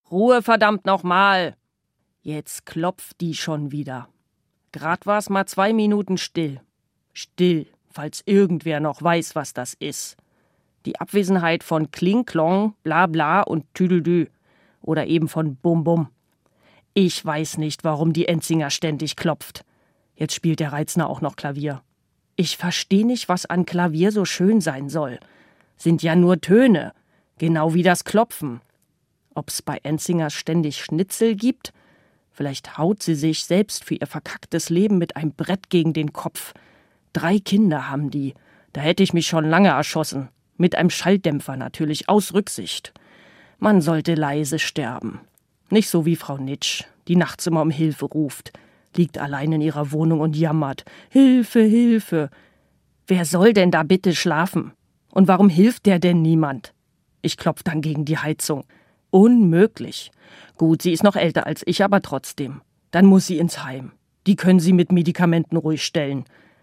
Ruhe, verdammt nochmal! Jetzt klopft die schon wieder. Grad war's mal 2 Minuten still. Still, falls irgendwer noch weiß, was das ist. Die Abwesenheit von Kling Klong, bla bla und Tüdeldü. Oder eben von Bum Bum. Ich weiß nicht, warum die Enzinger ständig klopft. Jetzt spielt der Reitzner auch noch Klavier. Ich verstehe nicht, was an Klavier so schön sein soll. Sind ja nur Töne, genau wie das Klopfen. Ob's bei Enzinger ständig Schnitzel gibt? Vielleicht haut sie sich selbst für ihr verkacktes Leben mit einem Brett gegen den Kopf. 3 Kinder haben die. Da hätte ich mich schon lange erschossen. Mit einem Schalldämpfer natürlich, aus Rücksicht. Man sollte leise sterben. Nicht so wie Frau Nitsch, die nachts immer um Hilfe ruft. Liegt allein in ihrer Wohnung und jammert. Hilfe, Hilfe. Wer soll denn da bitte schlafen? Und warum hilft der denn niemand? Ich klopf dann gegen die Heizung. Unmöglich. Gut, sie ist noch älter als ich, aber trotzdem. Dann muss sie ins Heim. Die können sie mit Medikamenten ruhig stellen.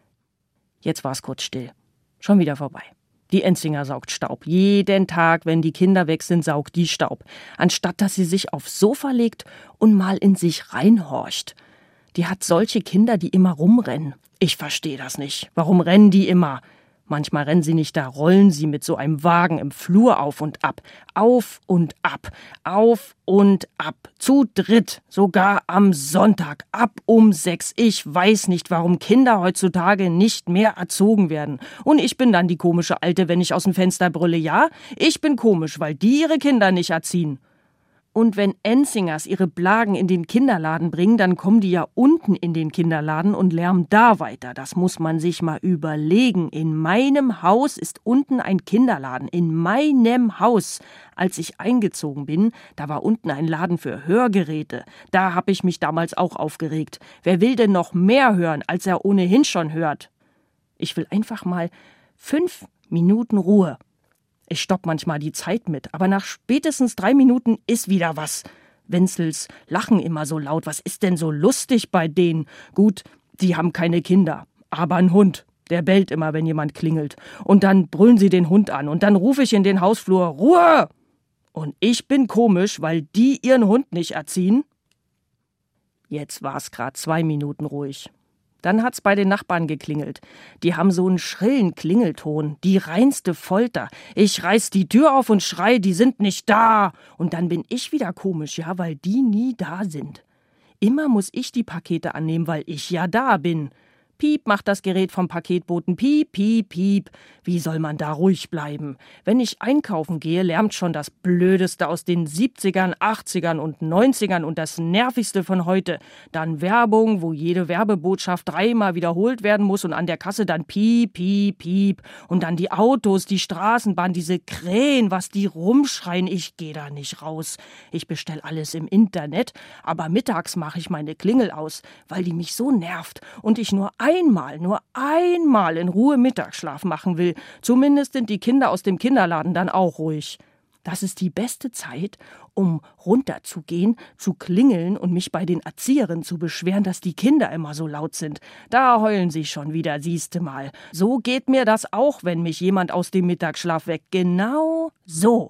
Jetzt war's kurz still. Schon wieder vorbei. Die Enzinger saugt Staub. Jeden Tag, wenn die Kinder weg sind, saugt die Staub. Anstatt dass sie sich aufs Sofa legt und mal in sich reinhorcht. Die hat solche Kinder, die immer rumrennen. Ich verstehe das nicht. Warum rennen die immer? Manchmal rennen sie nicht, da rollen sie mit so einem Wagen im Flur auf und ab. Auf und ab. Auf und ab. Zu dritt. Sogar am Sonntag. Ab um 6. Ich weiß nicht, warum Kinder heutzutage nicht mehr erzogen werden. Und ich bin dann die komische Alte, wenn ich aus dem Fenster brülle. Ja, ich bin komisch, weil die ihre Kinder nicht erziehen. Und wenn Enzingers ihre Blagen in den Kinderladen bringen, dann kommen die ja unten in den Kinderladen und lärmen da weiter. Das muss man sich mal überlegen. In meinem Haus ist unten ein Kinderladen. In meinem Haus. Als ich eingezogen bin, da war unten ein Laden für Hörgeräte. Da habe ich mich damals auch aufgeregt. Wer will denn noch mehr hören, als er ohnehin schon hört? Ich will einfach mal 5 Minuten Ruhe. Ich stopp manchmal die Zeit mit, aber nach spätestens 3 Minuten ist wieder was. Wenzels lachen immer so laut. Was ist denn so lustig bei denen? Gut, die haben keine Kinder, aber ein Hund. Der bellt immer, wenn jemand klingelt. Und dann brüllen sie den Hund an. Und dann rufe ich in den Hausflur, Ruhe! Und ich bin komisch, weil die ihren Hund nicht erziehen. Jetzt war's grad 2 Minuten ruhig. Dann hat's bei den Nachbarn geklingelt. Die haben so einen schrillen Klingelton, die reinste Folter. Ich reiß die Tür auf und schrei, die sind nicht da. Und dann bin ich wieder komisch, ja, weil die nie da sind. Immer muss ich die Pakete annehmen, weil ich ja da bin. Piep macht das Gerät vom Paketboten. Piep, piep, piep. Wie soll man da ruhig bleiben? Wenn ich einkaufen gehe, lärmt schon das Blödeste aus den 70ern, 80ern und 90ern und das Nervigste von heute. Dann Werbung, wo jede Werbebotschaft 3-mal wiederholt werden muss und an der Kasse dann piep, piep, piep. Und dann die Autos, die Straßenbahn, diese Krähen, was die rumschreien. Ich gehe da nicht raus. Ich bestell alles im Internet, aber mittags mache ich meine Klingel aus, weil die mich so nervt und ich nur einmal in Ruhe Mittagsschlaf machen will. Zumindest sind die Kinder aus dem Kinderladen dann auch ruhig. Das ist die beste Zeit, um runterzugehen, zu klingeln und mich bei den Erzieherinnen zu beschweren, dass die Kinder immer so laut sind. Da heulen sie schon wieder, siehste mal. So geht mir das auch, wenn mich jemand aus dem Mittagsschlaf weckt. Genau so.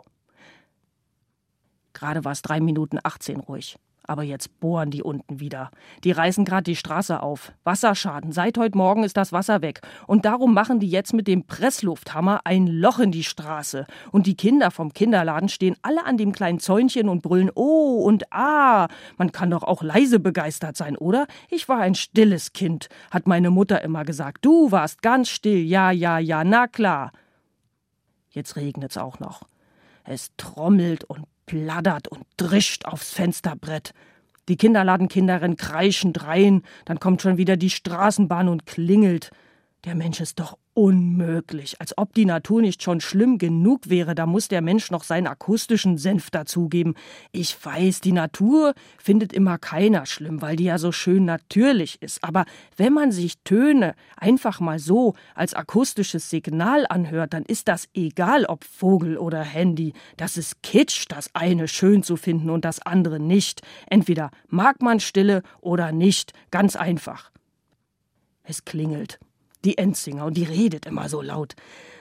Gerade war es 3 Minuten 18 ruhig. Aber jetzt bohren die unten wieder. Die reißen gerade die Straße auf. Wasserschaden. Seit heute Morgen ist das Wasser weg. Und darum machen die jetzt mit dem Presslufthammer ein Loch in die Straße. Und die Kinder vom Kinderladen stehen alle an dem kleinen Zäunchen und brüllen Oh und Ah. Man kann doch auch leise begeistert sein, oder? Ich war ein stilles Kind, hat meine Mutter immer gesagt. Du warst ganz still. Ja, ja, ja, na klar. Jetzt regnet's auch noch. Es trommelt und plattert und drischt aufs Fensterbrett. Die Kinderladenkinderinnen kreischend rein, dann kommt schon wieder die Straßenbahn und klingelt. Der Mensch ist doch unmöglich, als ob die Natur nicht schon schlimm genug wäre, da muss der Mensch noch seinen akustischen Senf dazugeben. Ich weiß, die Natur findet immer keiner schlimm, weil die ja so schön natürlich ist. Aber wenn man sich Töne einfach mal so als akustisches Signal anhört, dann ist das egal, ob Vogel oder Handy. Das ist Kitsch, das eine schön zu finden und das andere nicht. Entweder mag man Stille oder nicht, ganz einfach. Es klingelt. Die Enzinger, und die redet immer so laut.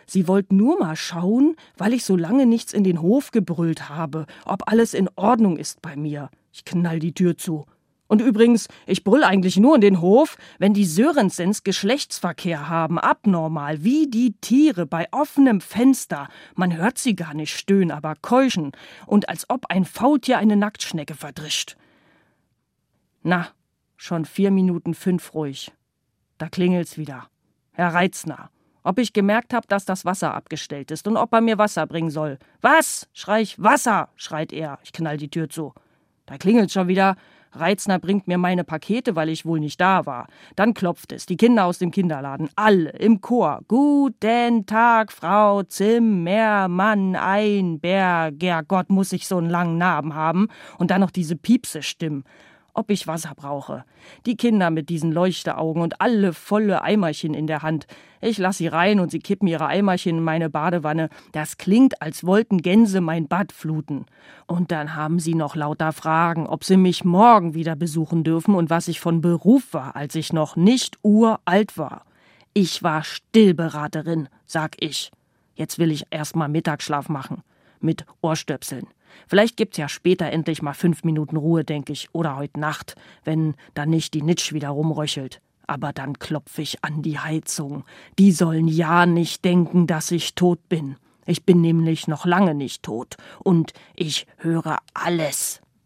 Sie wollte nur mal schauen, weil ich so lange nichts in den Hof gebrüllt habe, ob alles in Ordnung ist bei mir. Ich knall die Tür zu. Und übrigens, ich brüll eigentlich nur in den Hof, wenn die Sörensens Geschlechtsverkehr haben, abnormal, wie die Tiere bei offenem Fenster. Man hört sie gar nicht stöhnen, aber keuchen. Und als ob ein Faultier eine Nacktschnecke verdrischt. Na, schon 4:05 ruhig. Da klingelt's wieder. Herr Reitzner, ob ich gemerkt habe, dass das Wasser abgestellt ist und ob er mir Wasser bringen soll. Was? Schrei ich. Wasser, schreit er. Ich knall die Tür zu. Da klingelt's schon wieder. Reitzner bringt mir meine Pakete, weil ich wohl nicht da war. Dann klopft es, die Kinder aus dem Kinderladen, alle im Chor. Guten Tag, Frau Zimmermann, Einberger. Gott, muss ich so einen langen Namen haben. Und dann noch diese Piepse-Stimmen. Ob ich Wasser brauche. Die Kinder mit diesen Leuchteaugen und alle volle Eimerchen in der Hand. Ich lass sie rein und sie kippen ihre Eimerchen in meine Badewanne. Das klingt, als wollten Gänse mein Bad fluten. Und dann haben sie noch lauter Fragen, ob sie mich morgen wieder besuchen dürfen und was ich von Beruf war, als ich noch nicht uralt war. Ich war Stillberaterin, sag ich. Jetzt will ich erst mal Mittagsschlaf machen. Mit Ohrstöpseln. Vielleicht gibt's ja später endlich mal 5 Minuten Ruhe, denke ich. Oder heute Nacht, wenn dann nicht die Nitsch wieder rumröchelt. Aber dann klopfe ich an die Heizung. Die sollen ja nicht denken, dass ich tot bin. Ich bin nämlich noch lange nicht tot. Und ich höre alles.